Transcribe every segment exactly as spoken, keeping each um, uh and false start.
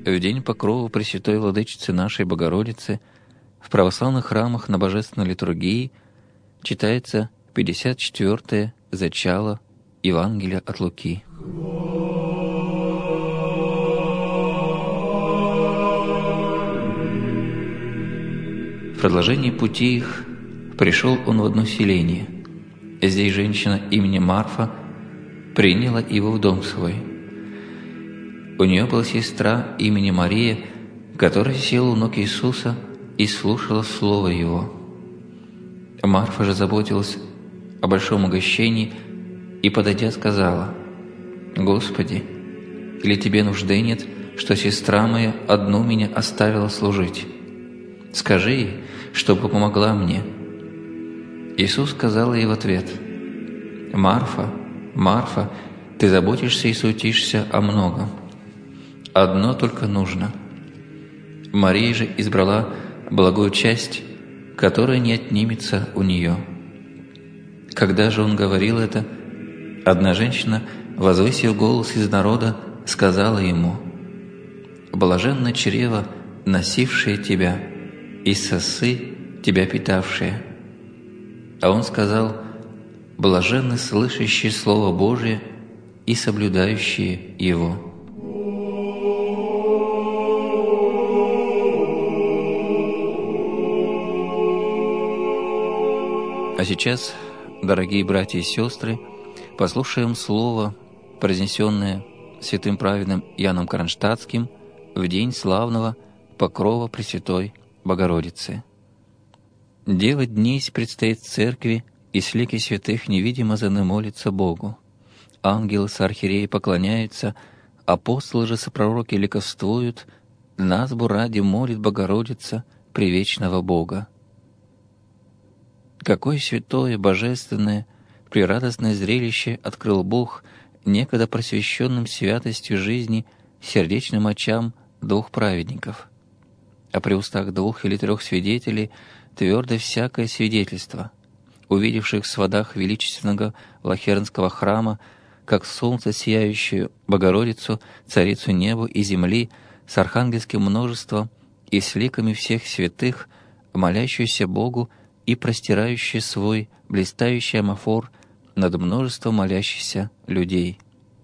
В день покрова Пресвятой Владычицы нашей Богородицы в православных храмах на Божественной литургии читается пятьдесят четвёртое зачало Евангелия от Луки. В продолжении пути их пришел он в одно селение. Здесь женщина именем Марфа приняла его в дом свой. У нее была сестра именем Мария, которая села у ног Иисуса и слушала слово Его. Марфа же заботилась о большом угощении и, подойдя, сказала: «Господи, или Тебе нужды нет, что сестра моя одну меня оставила служить? Скажи ей, чтобы помогла мне». Иисус сказал ей в ответ: «Марфа, Марфа, ты заботишься и суетишься о многом. Одно только нужно. Мария же избрала благую часть, которая не отнимется у нее». Когда же он говорил это, одна женщина, возвысив голос из народа, сказала ему: «Блаженно чрево, носившее тебя, и сосы, тебя питавшие». А он сказал: «Блаженны слышащие Слово Божие и соблюдающие его». А сейчас, дорогие братья и сестры, послушаем слово, произнесенное святым праведным Иоанном Кронштадтским в день славного покрова Пресвятой Богородицы. «Девять дней предстоит церкви, и с лики святых невидимо заны молится Богу. Ангелы с архиереи поклоняются, апостолы же со пророки ликовствуют, нас бу ради молит Богородица, привечного Бога». Какое святое, божественное, прерадостное зрелище открыл Бог некогда просвещенным святостью жизни сердечным очам двух праведников, а при устах двух или трех свидетелей твердо всякое свидетельство, увидевших в сводах величественного Лахернского храма, как солнце сияющую Богородицу, царицу неба и земли, с архангельским множеством и с ликами всех святых, молящуюся Богу и простирающий свой блистающий амофор над множеством молящихся людей.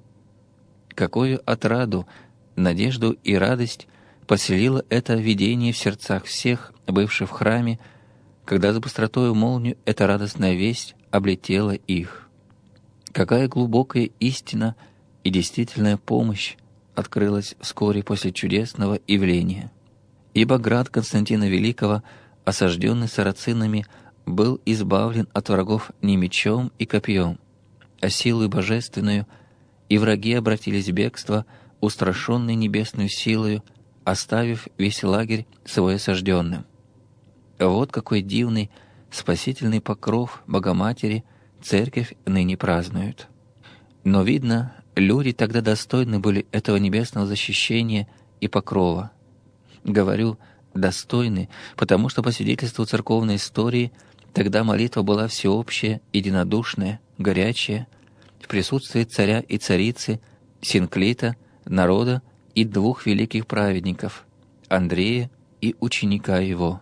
Какую отраду, надежду и радость поселило это видение в сердцах всех, бывших в храме, когда с быстротою молнию эта радостная весть облетела их. Какая глубокая истина и действительная помощь открылась вскоре после чудесного явления. Ибо град Константина Великого, осажденный сарацинами, был избавлен от врагов не мечом и копьем, а силой божественную, и враги обратились в бегство, устрашенные небесную силою, оставив весь лагерь свой осажденным. Вот какой дивный спасительный покров Богоматери Церковь ныне празднует. Но, видно, люди тогда достойны были этого небесного защищения и покрова. Говорю «достойны», потому что по свидетельству церковной истории тогда молитва была всеобщая, единодушная, горячая, в присутствии царя и царицы, синклита, народа и двух великих праведников — Андрея и ученика его.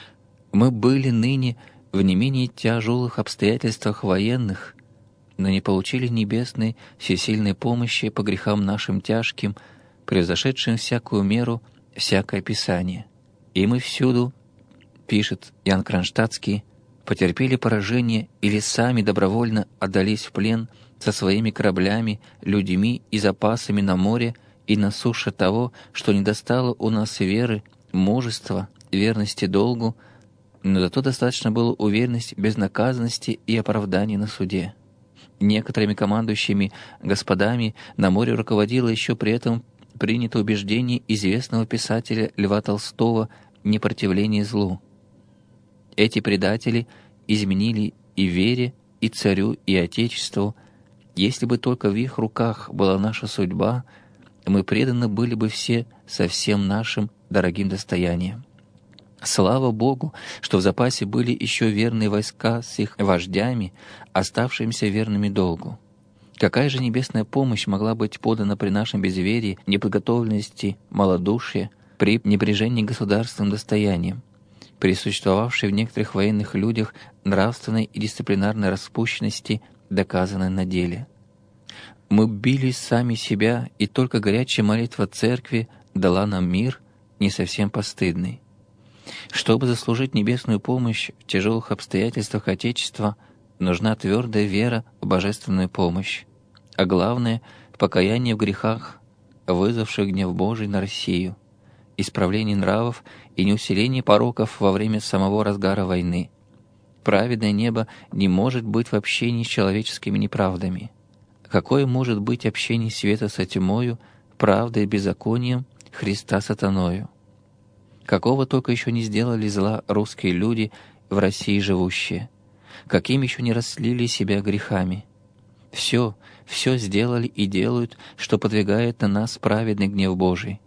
Мы были ныне в не менее тяжелых обстоятельствах военных, но не получили небесной всесильной помощи по грехам нашим тяжким, превзошедшим всякую меру, всякое писание. И мы всюду, пишет Иоанн Кронштадтский, потерпели поражение или сами добровольно отдались в плен со своими кораблями, людьми и запасами на море и на суше того, что не достало у нас веры, мужества, верности долгу, но зато достаточно было уверенности, безнаказанности и оправдания на суде. Некоторыми командующими господами на море руководило еще при этом принято убеждение известного писателя Льва Толстого «Непротивление злу». Эти предатели изменили и вере, и царю, и отечеству. Если бы только в их руках была наша судьба, мы преданы были бы все со всем нашим дорогим достоянием. Слава Богу, что в запасе были еще верные войска с их вождями, оставшимися верными долгу. Какая же небесная помощь могла быть подана при нашем безверии, неподготовленности, малодушии, при небрежении государственным достоянием, при существовавшей в некоторых военных людях нравственной и дисциплинарной распущенности, доказанной на деле? Мы бились сами себя, и только горячая молитва Церкви дала нам мир, не совсем постыдный. Чтобы заслужить небесную помощь в тяжелых обстоятельствах Отечества, нужна твердая вера в божественную помощь, а главное — покаяние в грехах, вызвавших гнев Божий на Россию, исправление нравов и неусиление пороков во время самого разгара войны. Праведное небо не может быть в общении с человеческими неправдами. Какое может быть общение света со тьмою, правдой и беззаконием, Христа сатаною? Какого только еще не сделали зла русские люди, в России живущие, каким еще не расслили себя грехами. Все, все сделали и делают, что подвигает на нас праведный гнев Божий.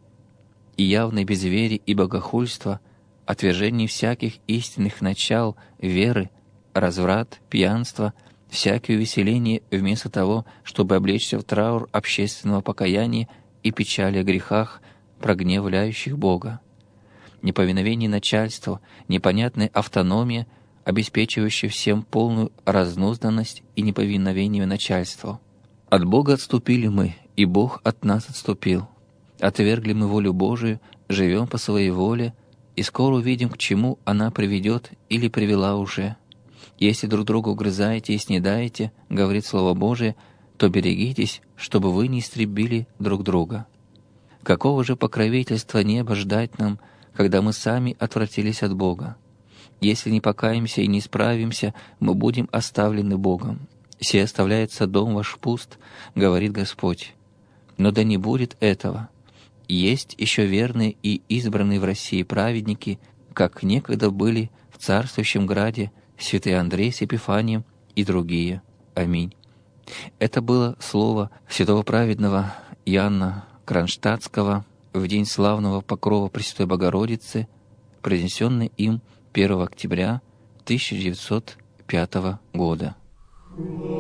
И явное безверие и богохульство, отвержение всяких истинных начал, веры, разврат, пьянство, всякое увеселение вместо того, чтобы облечься в траур общественного покаяния и печали о грехах, прогневляющих Бога. Неповиновение начальству, непонятная автономия, обеспечивающая всем полную разнузданность и неповиновение начальству. От Бога отступили мы, и Бог от нас отступил. Отвергли мы волю Божию, живем по своей воле, и скоро увидим, к чему она приведет или привела уже. Если друг друга угрызаете и снедаете, говорит Слово Божие, то берегитесь, чтобы вы не истребили друг друга. Какого же покровительства неба ждать нам, когда мы сами отвратились от Бога? Если не покаемся и не исправимся, мы будем оставлены Богом. «Се оставляется дом ваш пуст», — говорит Господь. Но да не будет этого. Есть еще верные и избранные в России праведники, как некогда были в царствующем граде святый Андрей с Епифанием и другие. Аминь. Это было слово святого праведного Иоанна Кронштадтского в день славного покрова Пресвятой Богородицы, произнесенное им первого октября тысяча девятьсот пятого года.